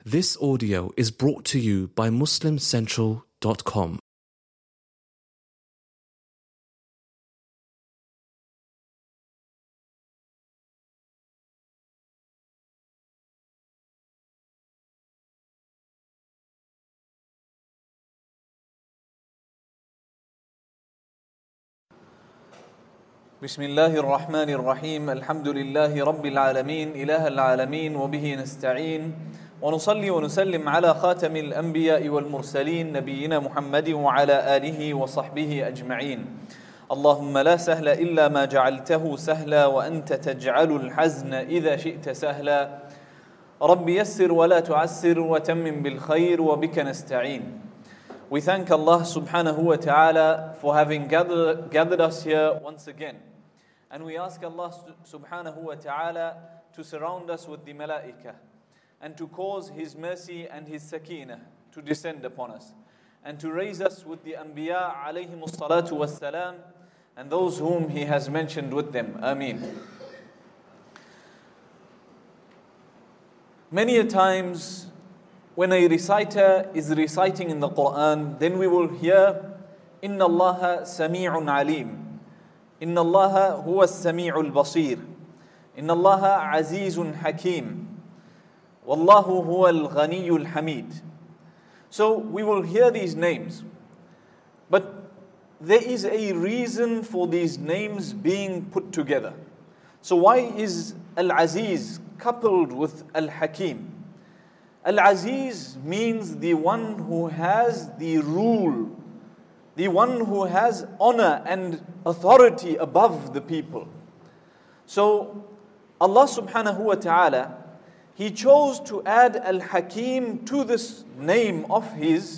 This audio is brought to you by MuslimCentral.com. بسم الله الرحمن الرحيم الحمد لله رب العالمين إله العالمين وبه نستعين ونصلي ونسلم على خاتم الأنبياء والمرسلين نبينا محمد وعلى آله وصحبه أجمعين اللهم لا سهل إلا ما جعلته سهلا وأنت تجعل الحزن إذا شئت سهلا رب يسر ولا تعسر وتمم بالخير وبك نستعين. We thank Allah subhanahu wa ta'ala for having gathered us here once again. And we ask Allah subhanahu wa ta'ala to surround us with the malaika and to cause His mercy and His sakinah to descend upon us and to raise us with the anbiya alayhimus salatu wassalam and those whom He has mentioned with them. Ameen. Many a times when a reciter is reciting in the Quran, then we will hear, Inna Allaha Sami'un Alim. Inna Allaha huwa Sami'ul Basir. Inna Allaha Azizun Hakim. Wallahu huwa al-Ghaniyul Hamid. So we will hear these names. But there is a reason for these names being put together. So why is Al-Aziz coupled with Al-Hakim? Al-Aziz means the one who has the rule, the one who has honor and authority above the people. So Allah subhanahu wa ta'ala, He chose to add Al-Hakim to this name of His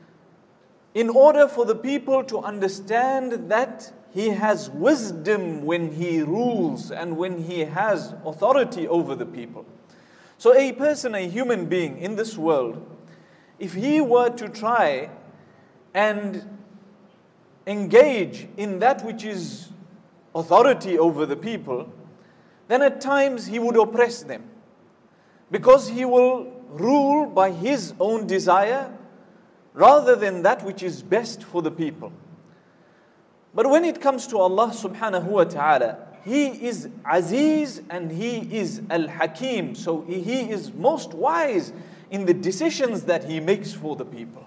in order for the people to understand that He has wisdom when He rules and when He has authority over the people. So a person, a human being in this world, if he were to try and engage in that which is authority over the people, then at times he would oppress them. Because he will rule by his own desire rather than that which is best for the people. But when it comes to Allah subhanahu wa ta'ala, He is Aziz and He is Al-Hakim. So He is most wise in the decisions that He makes for the people.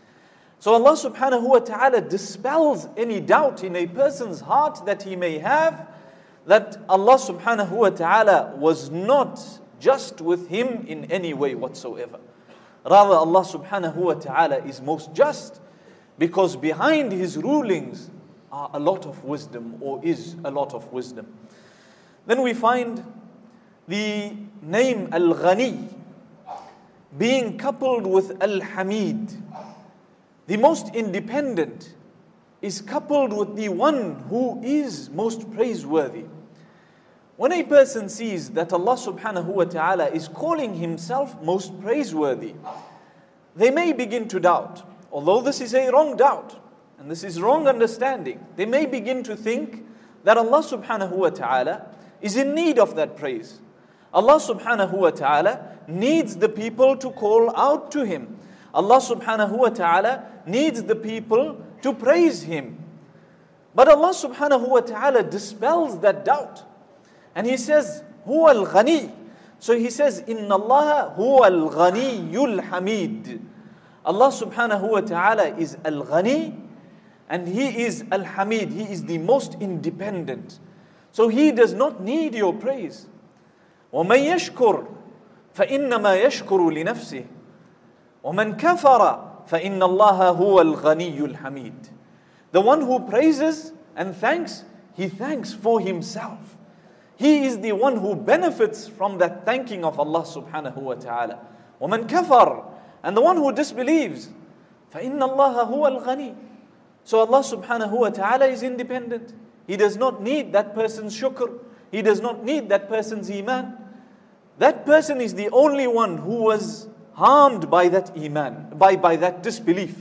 So Allah subhanahu wa ta'ala dispels any doubt in a person's heart that he may have that Allah subhanahu wa ta'ala was not just with him in any way whatsoever. Rather, Allah subhanahu wa ta'ala is most just because behind His rulings are a lot of wisdom, or is a lot of wisdom. Then we find the name Al-Ghani being coupled with Al-Hamid. The most independent is coupled with the one who is most praiseworthy. When a person sees that Allah subhanahu wa ta'ala is calling Himself most praiseworthy, they may begin to doubt, although this is a wrong doubt. And this is wrong understanding. They may begin to think that Allah subhanahu wa ta'ala is in need of that praise. Allah subhanahu wa ta'ala needs the people to call out to Him. Allah subhanahu wa ta'ala needs the people to praise Him. But Allah subhanahu wa ta'ala dispels that doubt. And He says, Huwa al-Ghani. So He says, Inna Allaha huwa al-Ghaniyul Hamid. Allah subhanahu wa ta'ala is al-Ghani, and He is Al-Hamid. He is the most independent. So He does not need your praise. وَمَنْ يَشْكُرْ فَإِنَّمَا يَشْكُرُ لِنَفْسِهِ وَمَنْ كَفَرَ فَإِنَّ اللَّهَ هُوَ الْغَنِيُّ الْحَمِيدُ. The one who praises and thanks, he thanks for himself. He is the one who benefits from that thanking of Allah subhanahu wa ta'ala. وَمَنْ كَفَرَ, and the one who disbelieves, فَإِنَّ اللَّهَ هُوَ الْغَنِيُّ. So Allah subhanahu wa ta'ala is independent. He does not need that person's shukr. He does not need that person's iman. That person is the only one who was harmed by that iman, by that disbelief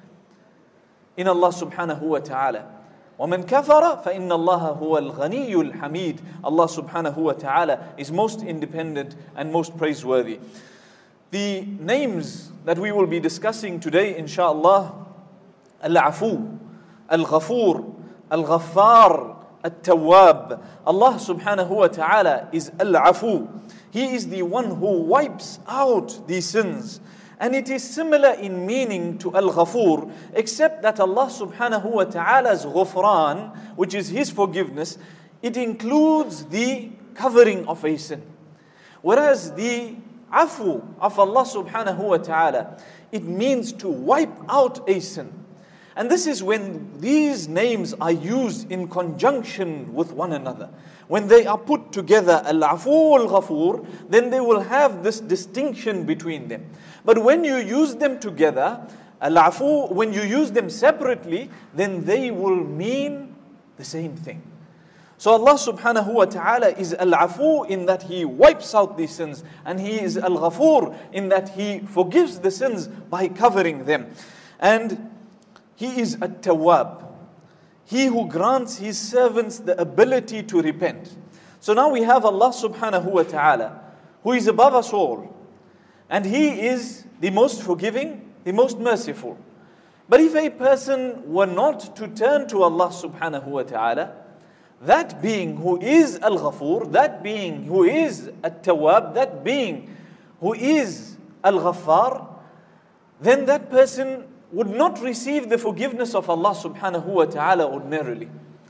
in Allah subhanahu wa ta'ala. وَمَنْ كَفَرَ فَإِنَّ اللَّهَ هُوَ الْغَنِيُّ الْحَمِيدُ. Allah subhanahu wa ta'ala is most independent and most praiseworthy. The names that we will be discussing today, inshaAllah: Al-Afu, Al-Ghafoor, Al-Ghaffar, Al-Tawwab. Allah subhanahu wa ta'ala is Al-Afu. He is the one who wipes out the sins. And it is similar in meaning to Al-Ghafoor, except that Allah subhanahu wa ta'ala's Ghufran, which is His forgiveness, it includes the covering of a sin. Whereas the Afu of Allah subhanahu wa ta'ala, it means to wipe out a sin. And this is when these names are used in conjunction with one another. When they are put together, Al-Afu, Al-Ghafoor, then they will have this distinction between them. But when you use them together, Al-Afu, when you use them separately, then they will mean the same thing. So Allah subhanahu wa ta'ala is Al-Afu in that He wipes out the sins, and He is Al-Ghafoor in that He forgives the sins by covering them. And He is At-Tawwab, He who grants His servants the ability to repent. So now we have Allah subhanahu wa ta'ala, who is above us all, and He is the most forgiving, the most merciful. But if a person were not to turn to Allah subhanahu wa ta'ala, that being who is Al-Ghafoor, that being who is At-Tawwab, that being who is Al-Ghaffar, then that person would not receive the forgiveness of Allah subhanahu wa ta'ala ordinarily.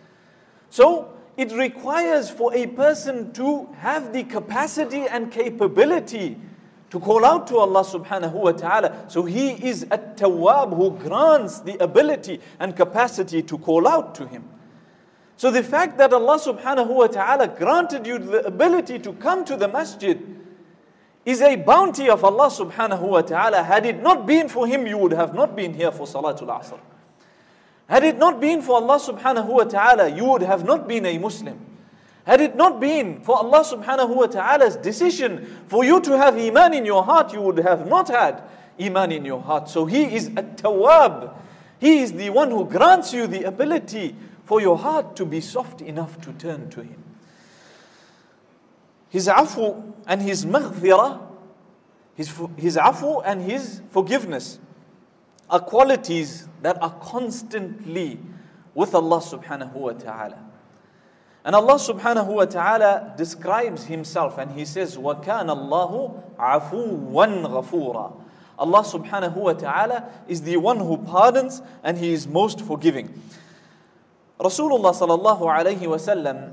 So it requires for a person to have the capacity and capability to call out to Allah subhanahu wa ta'ala. So He is At-Tawwab, who grants the ability and capacity to call out to Him. So the fact that Allah subhanahu wa ta'ala granted you the ability to come to the masjid is a bounty of Allah subhanahu wa ta'ala. Had it not been for Him, you would have not been here for Salatul Asr. Had it not been for Allah subhanahu wa ta'ala, you would have not been a Muslim. Had it not been for Allah subhanahu wa ta'ala's decision for you to have Iman in your heart, you would have not had Iman in your heart. So He is At-Tawwab. He is the one who grants you the ability for your heart to be soft enough to turn to Him. His afu and His maghfirah, His afu and His forgiveness are qualities that are constantly with Allah subhanahu wa ta'ala. And Allah subhanahu wa ta'ala describes Himself and He says, وَكَانَ اللَّهُ عَفُوًّا غَفُورًا. Allah subhanahu wa ta'ala is the one who pardons and He is most forgiving. Rasulullah sallallahu alayhi wasallam,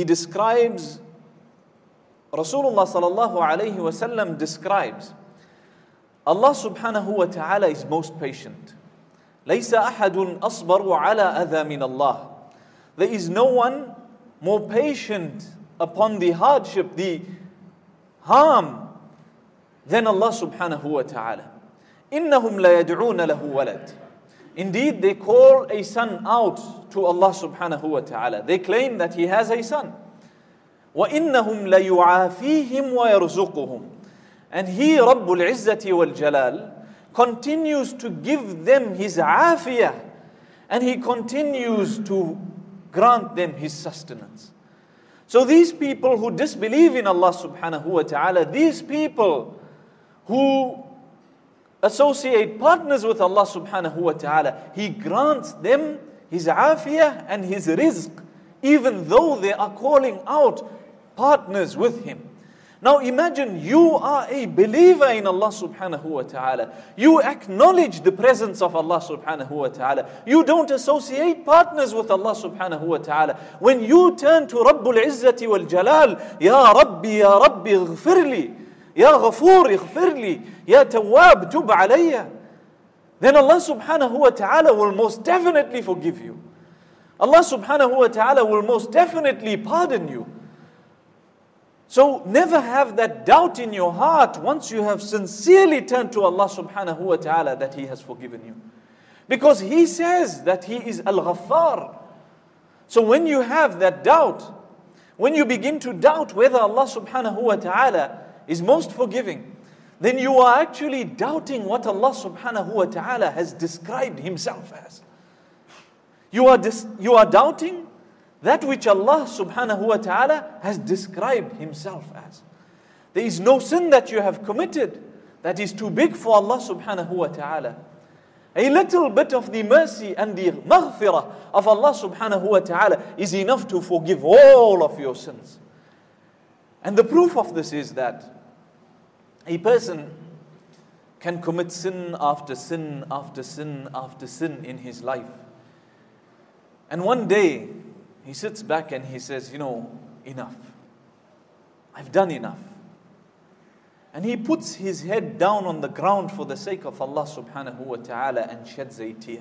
Rasulullah sallallahu alayhi wasallam describes Allah subhanahu wa ta'ala is most patient. لَيْسَ أَحَدٌ أَصْبَرُ عَلَى أَذَى مِنَ اللَّهِ. There is no one more patient upon the hardship, the harm than Allah subhanahu wa ta'ala. إِنَّهُمْ لَيَدْعُونَ لَهُ وَلَدٍ. Indeed, they call a son out to Allah subhanahu wa ta'ala. They claim that He has a son. وَإِنَّهُمْ لَيُعَافِيهِمْ وَيَرْزُقُهُمْ. And He, Rabbul Izzati wal Jalal, continues to give them His afiyah, and He continues to grant them His sustenance. So these people who disbelieve in Allah subhanahu wa ta'ala, these people who associate partners with Allah subhanahu wa ta'ala, He grants them His afiyah and His rizq, even though they are calling out partners with Him. Now imagine you are a believer in Allah subhanahu wa ta'ala. You acknowledge the presence of Allah subhanahu wa ta'ala. You don't associate partners with Allah subhanahu wa ta'ala. When you turn to Rabbul Izzati wal Jalal, Ya Rabbi, ighfirli, Ya Ghafoor, ighfirli, Ya Tawwab, tub alayya, then Allah subhanahu wa ta'ala will most definitely forgive you. Allah subhanahu wa ta'ala will most definitely pardon you. So never have that doubt in your heart once you have sincerely turned to Allah subhanahu wa ta'ala that He has forgiven you. Because He says that He is Al-Ghaffar. So when you have that doubt, when you begin to doubt whether Allah subhanahu wa ta'ala is most forgiving, then you are actually doubting what Allah subhanahu wa ta'ala has described Himself as. You are doubting that which Allah subhanahu wa ta'ala has described Himself as. There is no sin that you have committed that is too big for Allah subhanahu wa ta'ala. A little bit of the mercy and the maghfirah of Allah subhanahu wa ta'ala is enough to forgive all of your sins. And the proof of this is that a person can commit sin after sin after sin after sin in his life. And one day, he sits back and he says, enough. I've done enough. And he puts his head down on the ground for the sake of Allah subhanahu wa ta'ala and sheds a tear.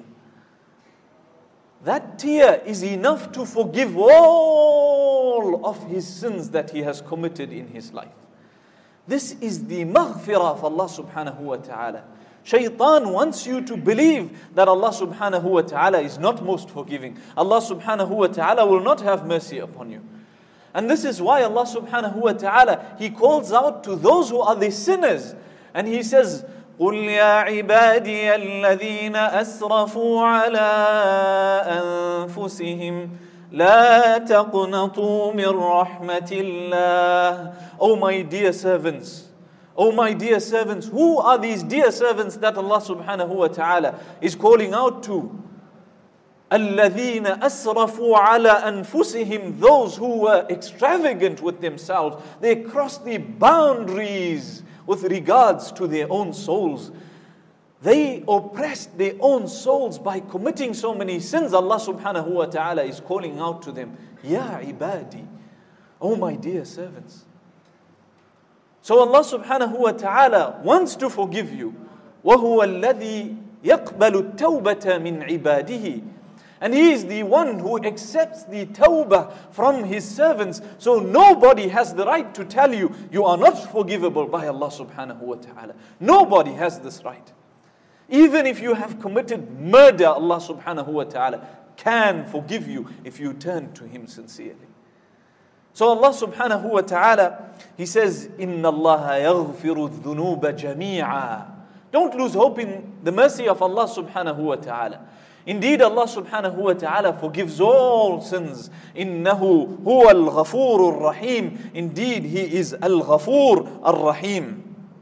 That tear is enough to forgive all of his sins that he has committed in his life. This is the maghfirah of Allah subhanahu wa ta'ala. Shaitan wants you to believe that Allah subhanahu wa ta'ala is not most forgiving. Allah subhanahu wa ta'ala will not have mercy upon you. And this is why Allah subhanahu wa ta'ala, He calls out to those who are the sinners. And He says, قُلْ يَا عِبَادِيَ الَّذِينَ أَسْرَفُوا عَلَىٰ أَنفُسِهِمْ لَا تَقْنَطُوا مِنْ رَحْمَةِ اللَّهِ. Oh my dear servants, who are these dear servants that Allah subhanahu wa ta'ala is calling out to? الَّذِينَ أَسْرَفُوا عَلَىٰ أَنفُسِهِمْ. Those who were extravagant with themselves. They crossed the boundaries with regards to their own souls. They oppressed their own souls by committing so many sins. Allah subhanahu wa ta'ala is calling out to them, Ya ibadi, oh my dear servants. So Allah subhanahu wa ta'ala wants to forgive you. وَهُوَ الَّذِي يَقْبَلُ التَّوْبَةَ مِنْ عِبَادِهِ. And He is the one who accepts the tawbah from His servants. So nobody has the right to tell you, you are not forgivable by Allah subhanahu wa ta'ala. Nobody has this right. Even if you have committed murder, Allah subhanahu wa ta'ala can forgive you if you turn to Him sincerely. So Allah subhanahu wa ta'ala, He says, إِنَّ اللَّهَ يَغْفِرُ الذُّنُوبَ جَمِيعًا. Don't lose hope in the mercy of Allah subhanahu wa ta'ala. Indeed, Allah subhanahu wa ta'ala forgives all sins. إِنَّهُ هُوَ الْغَفُورُ الرَّحِيمُ. Indeed, He is Al-Ghafur Ar-Rahim.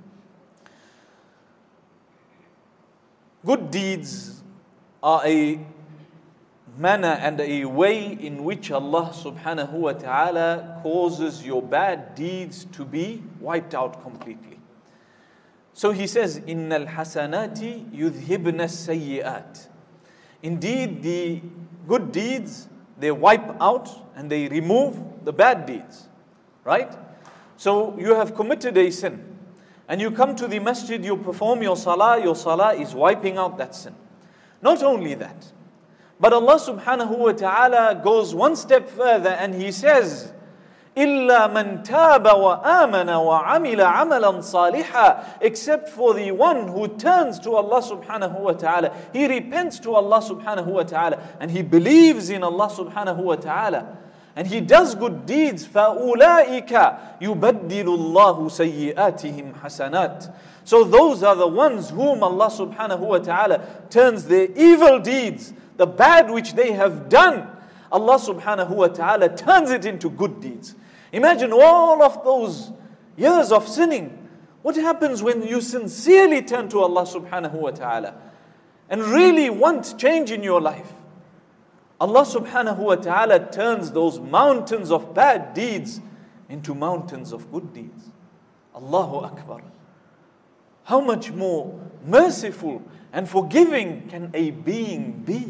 Good deeds are a manner and a way in which Allah subhanahu wa ta'ala causes your bad deeds to be wiped out completely. So He says, إِنَّ الْحَسَنَاتِ يُذْهِبْنَ السَّيِّئَاتِ. Indeed, the good deeds, they wipe out and they remove the bad deeds. Right? So you have committed a sin. And you come to the masjid, you perform your salah is wiping out that sin. Not only that, but Allah subhanahu wa ta'ala goes one step further and He says, إِلَّا مَنْ تَابَ وَآمَنَ وَعَمِلَ عَمَلًا صَالِحًا. Except for the one who turns to Allah subhanahu wa ta'ala. He repents to Allah subhanahu wa ta'ala and he believes in Allah subhanahu wa ta'ala. And he does good deeds. فَأُولَٰئِكَ يُبَدِّلُ اللَّهُ سَيِّئَاتِهِمْ حَسَنَاتٍ. So those are the ones whom Allah subhanahu wa ta'ala turns their evil deeds, the bad which they have done, Allah subhanahu wa ta'ala turns it into good deeds. Imagine all of those years of sinning. What happens when you sincerely turn to Allah subhanahu wa ta'ala and really want change in your life? Allah subhanahu wa ta'ala turns those mountains of bad deeds into mountains of good deeds. Allahu Akbar. How much more merciful and forgiving can a being be?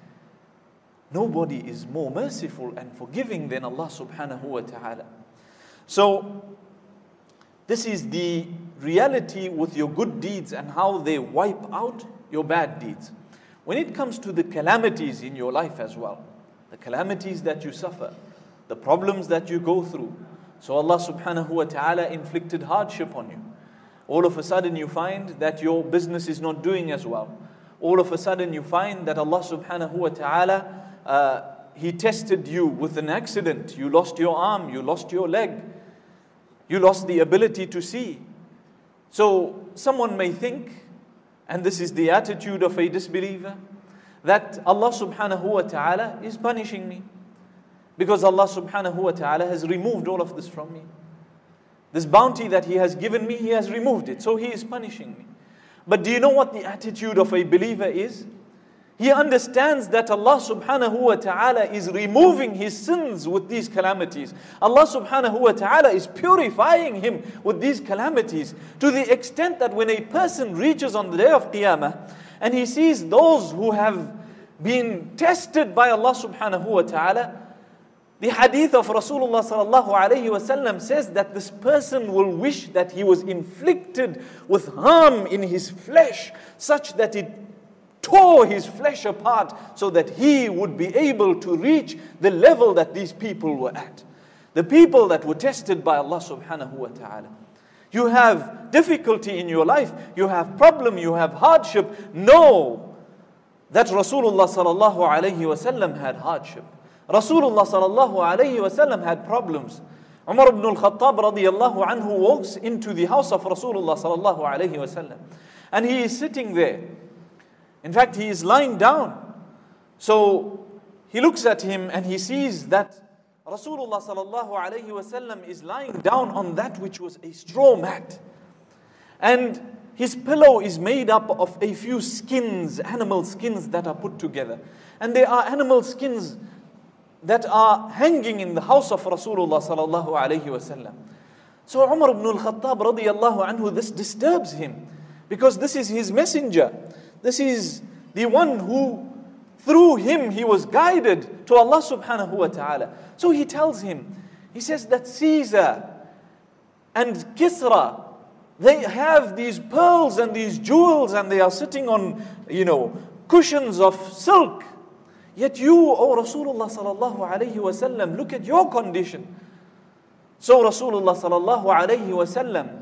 Nobody is more merciful and forgiving than Allah subhanahu wa ta'ala. So, this is the reality with your good deeds and how they wipe out your bad deeds. When it comes to the calamities in your life as well, the calamities that you suffer, the problems that you go through, so Allah subhanahu wa ta'ala inflicted hardship on you. All of a sudden you find that your business is not doing as well. All of a sudden you find that Allah subhanahu wa ta'ala He tested you with an accident. You lost your arm, you lost your leg, you lost the ability to see. So someone may think, and this is the attitude of a disbeliever, that Allah subhanahu wa ta'ala is punishing me because Allah subhanahu wa ta'ala has removed all of this from me. This bounty that He has given me, He has removed it. So He is punishing me. But do you know what the attitude of a believer is? He understands that Allah subhanahu wa ta'ala is removing his sins with these calamities. Allah subhanahu wa ta'ala is purifying him with these calamities, to the extent that when a person reaches on the day of Qiyamah and he sees those who have been tested by Allah subhanahu wa ta'ala, the hadith of Rasulullah sallallahu alayhi wa sallam says that this person will wish that he was inflicted with harm in his flesh, such that it tore his flesh apart, so that he would be able to reach the level that these people were at. The people that were tested by Allah subhanahu wa ta'ala. You have difficulty in your life, you have problem, you have hardship. Know that Rasulullah sallallahu alayhi wa sallam had hardship. Rasulullah sallallahu alayhi wa sallam had problems. Umar ibn al-Khattab radiyallahu anhu walks into the house of Rasulullah sallallahu alayhi wa sallam, and he is sitting there. In fact, he is lying down. So he looks at him and he sees that Rasulullah sallallahu alayhi wa sallam is lying down on that which was a straw mat. And his pillow is made up of a few skins, animal skins that are put together. And there are animal skins that are hanging in the house of Rasulullah sallallahu alayhi wa sallam. So Umar ibn al-Khattab radiyallahu anhu, this disturbs him, because this is his messenger. This is the one who, through him, he was guided to Allah subhanahu wa ta'ala. So he tells him, he says that Caesar and Kisra, they have these pearls and these jewels, and they are sitting on, cushions of silk. Yet you, O Rasulullah sallallahu alayhi wa sallam, look at your condition. So Rasulullah sallallahu alayhi wa sallam,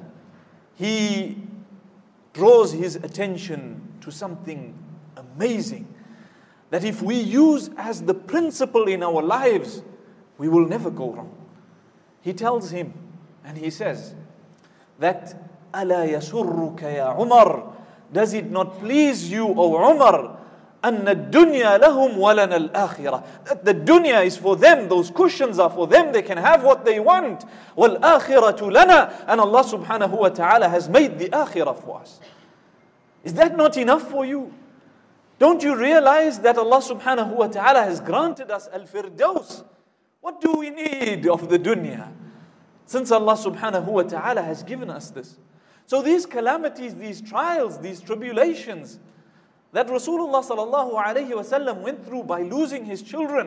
he draws his attention to something amazing, that if we use as the principle in our lives, we will never go wrong. He tells him, and he says that, أَلَا يَسُرُّكَ يَا عُمَرْ, does it not please you, O Umar, أَنَّ الدُّنْيَا لَهُمْ وَلَنَا الْآخِرَةِ, that the dunya is for them, those cushions are for them, they can have what they want. وَالْآخِرَةُ لَنَا, and Allah subhanahu wa ta'ala has made the akhirah for us. Is that not enough for you? Don't you realize that Allah subhanahu wa ta'ala has granted us al-firdaus? What do we need of the dunya, since Allah subhanahu wa ta'ala has given us this? So these calamities, these trials, these tribulations that Rasulullah sallallahu alayhi wa sallam went through by losing his children,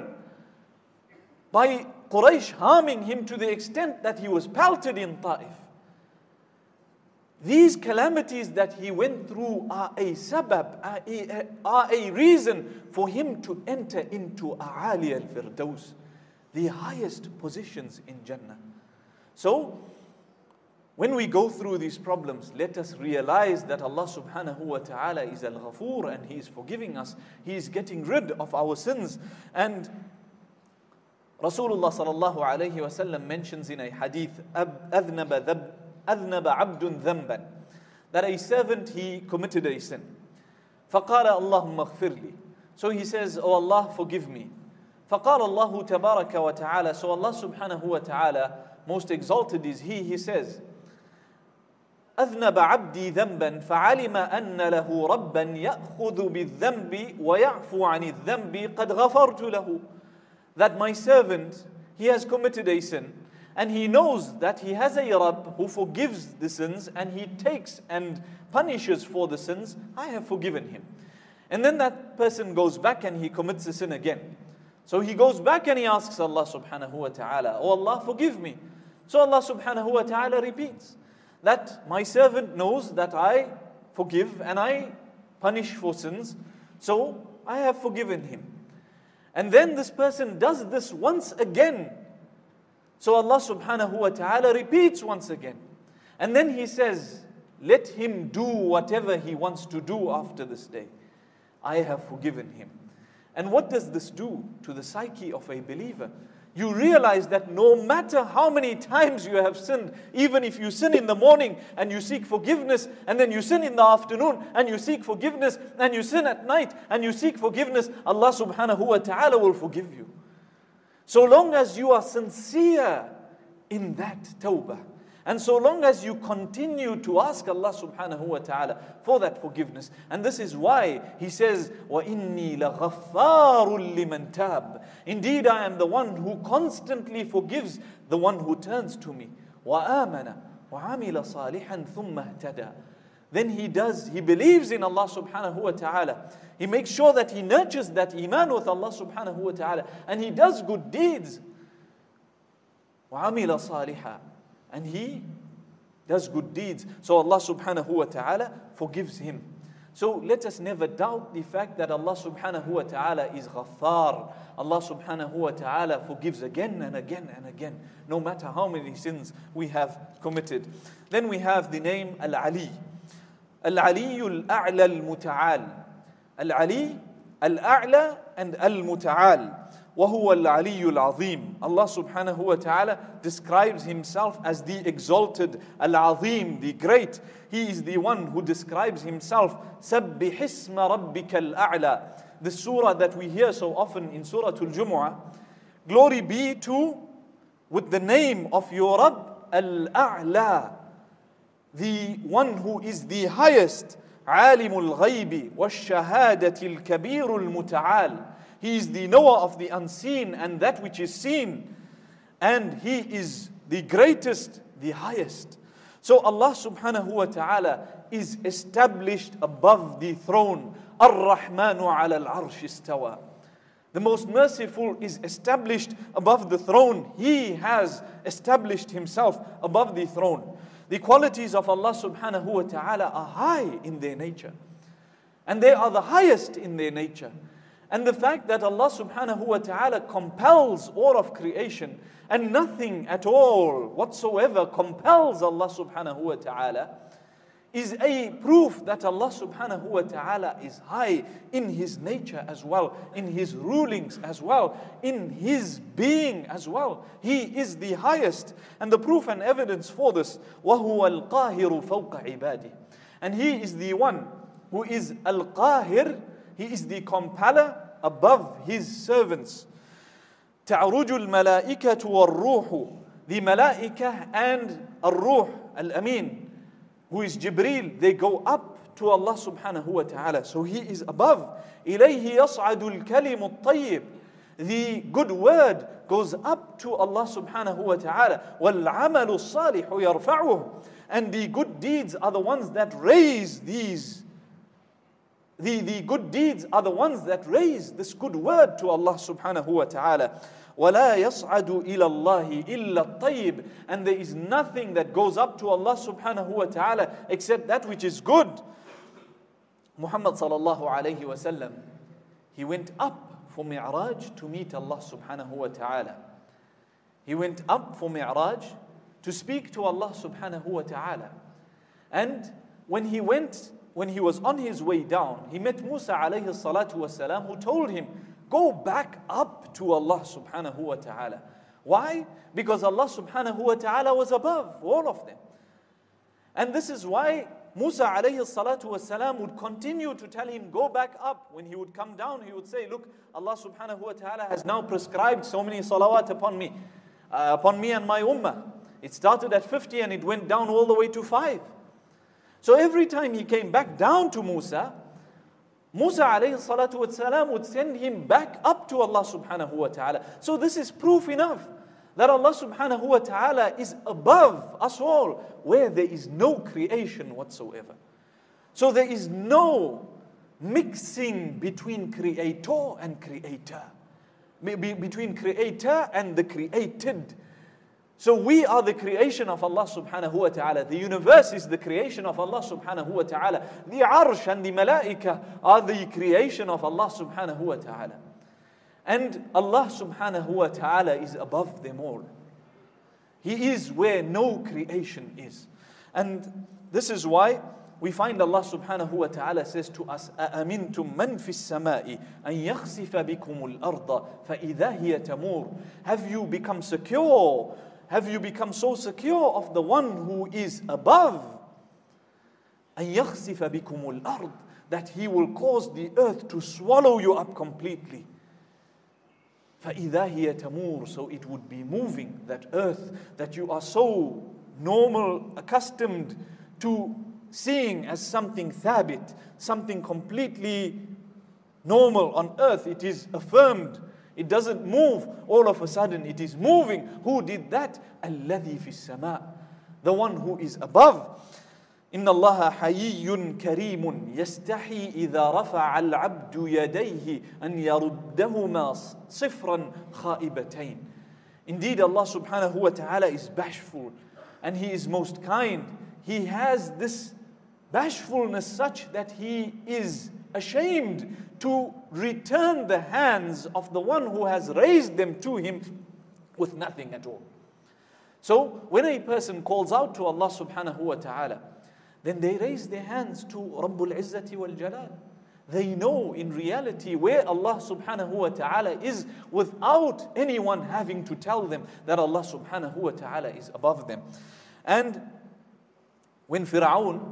by Quraysh harming him to the extent that he was pelted in Ta'if. These calamities that he went through are a sabab, are a reason for him to enter into A'ali al-Firdaus, the highest positions in Jannah. So, when we go through these problems, let us realize that Allah subhanahu wa ta'ala is al-Ghafoor, and He is forgiving us. He is getting rid of our sins. And Rasulullah sallallahu alayhi wa sallam mentions in a hadith, أذنب عبد ذنبا, that a servant, he committed a sin. فقال اللهم اغفر لي. So he says, "Oh Allah, forgive me." فقال الله تبارك وتعالى. So Allah subhanahu wa ta'ala, most exalted is He says, أذنب عبدي ذنبا فعلم أن له ربا يأخذ بالذنب ويعفو عن الذنب قد غفرت له. That my servant, he has committed a sin, and he knows that he has a Rabb who forgives the sins, and he takes and punishes for the sins. I have forgiven him. And then that person goes back and he commits the sin again. So he goes back and he asks Allah subhanahu wa ta'ala, "Oh Allah, forgive me." So Allah subhanahu wa ta'ala repeats that my servant knows that I forgive and I punish for sins, so I have forgiven him. And then this person does this once again. So Allah subhanahu wa ta'ala repeats once again. And then He says, let him do whatever he wants to do after this day. I have forgiven him. And what does this do to the psyche of a believer? You realize that no matter how many times you have sinned, even if you sin in the morning and you seek forgiveness, and then you sin in the afternoon and you seek forgiveness, and you sin at night and you seek forgiveness, Allah subhanahu wa ta'ala will forgive you. So long as you are sincere in that tawbah, And so long as you continue to ask Allah subhanahu wa ta'ala for that forgiveness. And this is why He says, وَإِنِّي لَغَفَّارٌ لِمَنْ تَابَ. Indeed, I am the one who constantly forgives the one who turns to me. وَآمَنَ وَعَمِلَ صَالِحًا ثُمَّ اهْتَدَى. Then he believes in Allah subhanahu wa ta'ala. He makes sure that he nurtures that iman with Allah subhanahu wa ta'ala. And he does good deeds. وَعَمِلَ صَالِحًا. And he does good deeds. So Allah subhanahu wa ta'ala forgives him. So let us never doubt the fact that Allah subhanahu wa ta'ala is Ghaffar. Allah subhanahu wa ta'ala forgives again and again and again, no matter how many sins we have committed. Then we have the name Al-Ali. Al-Ali al-A'la al-Muta'al. Al-Ali, Al-A'la and Al-Muta'al. وَهُوَ الْعَلِيُّ الْعَظِيمُ. Allah subhanahu wa ta'ala describes Himself as the exalted, Al-Azim, the great. He is the one who describes Himself, سَبِّحِ اسْمَ رَبِّكَ الْأَعْلَى. The surah that we hear so often in Surah Al-Jumu'ah, glory be to, with the name of your Rabb, Al-A'la, the one who is the highest, عَالِمُ الْغَيْبِ وَالشَّهَادَةِ الْكَبِيرُ الْمُتَعَالِ. He is the knower of the unseen and that which is seen. And He is the greatest, the highest. So Allah subhanahu wa ta'ala is established above the throne. Ar-Rahmanu ala al-arsh istawa. The most merciful is established above the throne. He has established Himself above the throne. The qualities of Allah subhanahu wa ta'ala are high in their nature. And they are the highest in their nature. And the fact that Allah subhanahu wa ta'ala compels all of creation, and nothing at all whatsoever compels Allah subhanahu wa ta'ala, is a proof that Allah subhanahu wa ta'ala is high in His nature as well, in His rulings as well, in His being as well. He is the highest. And the proof and evidence for this, وَهُوَ الْقَاهِرُ فَوْقَ عِبَادِهِ. And He is the one who is al-qahir. He is the compeller above His servants. تَعْرُجُ الْمَلَائِكَةُ وَالرُّوحُ. The malaika and al-ruh, al-amin, who is Jibreel, they go up to Allah subhanahu wa ta'ala. So He is above. إِلَيْهِ يَصْعَدُ الْكَلِمُ الطَّيِّبُ. The good word goes up to Allah subhanahu wa ta'ala. وَالْعَمَلُ الصَّالِحُ يَرْفَعُهُ. And the good deeds are the ones that raise these. The good deeds are the ones that raise this good word to Allah subhanahu wa ta'ala. وَلَا يَصْعَدُ إِلَى اللَّهِ إِلَّا الطَّيِّبُ. And there is nothing that goes up to Allah subhanahu wa ta'ala except that which is good. Muhammad sallallahu alayhi wa sallam, he went up for Mi'raj to meet Allah subhanahu wa ta'ala. He went up for Mi'raj to speak to Allah subhanahu wa ta'ala. And when he was on his way down, he met Musa alayhi salatu wasalam, who told him, go back up to Allah subhanahu wa ta'ala. Why? Because Allah subhanahu wa ta'ala was above all of them. And this is why Musa alayhi salatu wasalam would continue to tell him, go back up. When he would come down, he would say, look, Allah subhanahu wa ta'ala has now prescribed so many salawat upon me and my ummah. It started at 50 and it went down all the way to 5. So every time he came back down to Musa alayhi salatu wasalam would send him back up to Allah subhanahu wa ta'ala. So this is proof enough that Allah subhanahu wa ta'ala is above us all, where there is no creation whatsoever. So there is no mixing between creator and creator, between creator and the created. So we are the creation of Allah subhanahu wa ta'ala. The universe is the creation of Allah subhanahu wa ta'ala. The arsh and the malaika are the creation of Allah subhanahu wa ta'ala. And Allah subhanahu wa ta'ala is above them all. He is where no creation is. And this is why we find Allah subhanahu wa ta'ala says to us, أَأَمِنْتُم مَّن فِي السَّمَاءِ أَن يَخْسِفَ بِكُمُ الْأَرْضَ فَإِذَا هِيَ تَمُورُ. Have you become secure? Have you become so secure of the one who is above? أَن يَخْسِفَ بِكُمُ الْأَرْض. That He will cause the earth to swallow you up completely. فَإِذَا هِيَ تَمُورُ. So it would be moving, that earth that you are so normal, accustomed to seeing as something thabit, something completely normal on earth. It is affirmed. It doesn't move. All of a sudden, it is moving. Who did that? الَّذِي فِي السَّمَاءِ, the one who is above. إِنَّ اللَّهَ حَيِّيٌّ كَرِيمٌ يَسْتَحِي إِذَا رَفَعَ الْعَبْدُ يَدَيْهِ أَنْ يَرُدَّهُمَا صِفْرًا خَائِبَتَيْنِ. Indeed, Allah subhanahu wa ta'ala is bashful and He is most kind. He has this bashfulness such that He is ashamed to return the hands of the one who has raised them to Him with nothing at all. So when a person calls out to Allah subhanahu wa ta'ala, then they raise their hands to Rabbul Izzati wal Jalal. They know in reality where Allah subhanahu wa ta'ala is without anyone having to tell them that Allah subhanahu wa ta'ala is above them. And when Fir'aun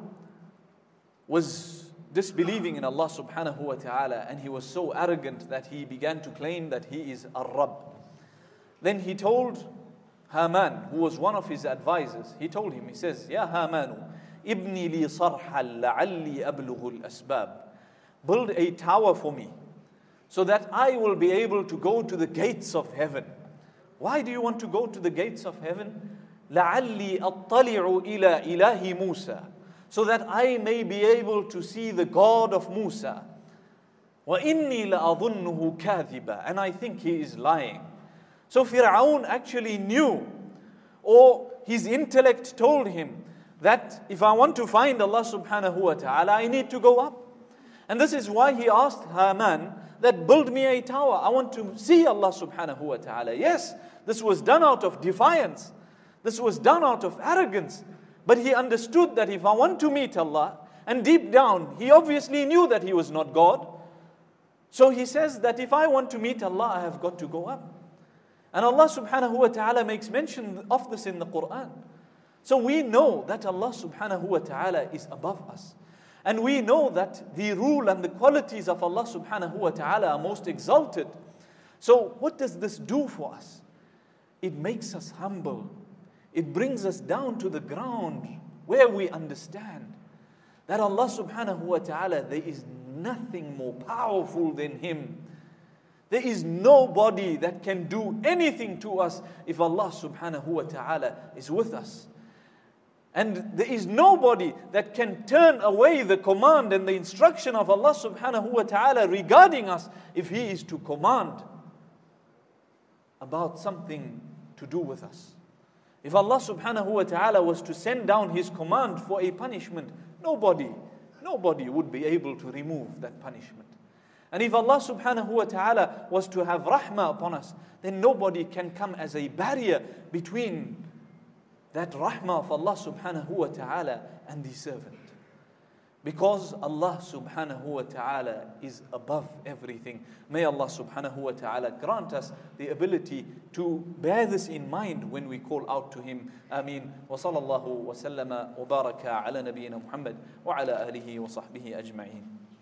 was disbelieving in Allah subhanahu wa ta'ala and he was so arrogant that he began to claim that he is Ar-Rabb, then he told Haman, who was one of his advisors, he told him, he says, Ya Hamanu, ibni li sarhal la'alli ablughul asbab. Build a tower for me so that I will be able to go to the gates of heaven. Why do you want to go to the gates of heaven? لَعَلِّي أَطَّلِعُ إِلَى إِلَهِ مُوسَى, so that I may be able to see the God of Musa. وَإِنِّي لَأَظُنُّهُ كَاذِبًا, and I think he is lying. So Fir'aun actually knew, or his intellect told him, that if I want to find Allah subhanahu wa ta'ala, I need to go up. And this is why he asked Haman that build me a tower. I want to see Allah subhanahu wa ta'ala. Yes, this was done out of defiance. This was done out of arrogance. But he understood that if I want to meet Allah, and deep down, he obviously knew that he was not God. So he says that if I want to meet Allah, I have got to go up. And Allah subhanahu wa ta'ala makes mention of this in the Quran. So we know that Allah subhanahu wa ta'ala is above us. And we know that the rule and the qualities of Allah subhanahu wa ta'ala are most exalted. So what does this do for us? It makes us humble. It brings us down to the ground where we understand that Allah subhanahu wa ta'ala, there is nothing more powerful than Him. There is nobody that can do anything to us if Allah subhanahu wa ta'ala is with us. And there is nobody that can turn away the command and the instruction of Allah subhanahu wa ta'ala regarding us if He is to command about something to do with us. If Allah subhanahu wa ta'ala was to send down His command for a punishment, nobody would be able to remove that punishment. And if Allah subhanahu wa ta'ala was to have rahmah upon us, then nobody can come as a barrier between that rahmah of Allah subhanahu wa ta'ala and the servant. Because Allah subhanahu wa ta'ala is above everything. May Allah subhanahu wa ta'ala grant us the ability to bear this in mind when we call out to Him. Ameen. Wa sallallahu wa sallama wa baraka ala nabiyyina Muhammad wa ala alihi wa sahbihi ajma'in.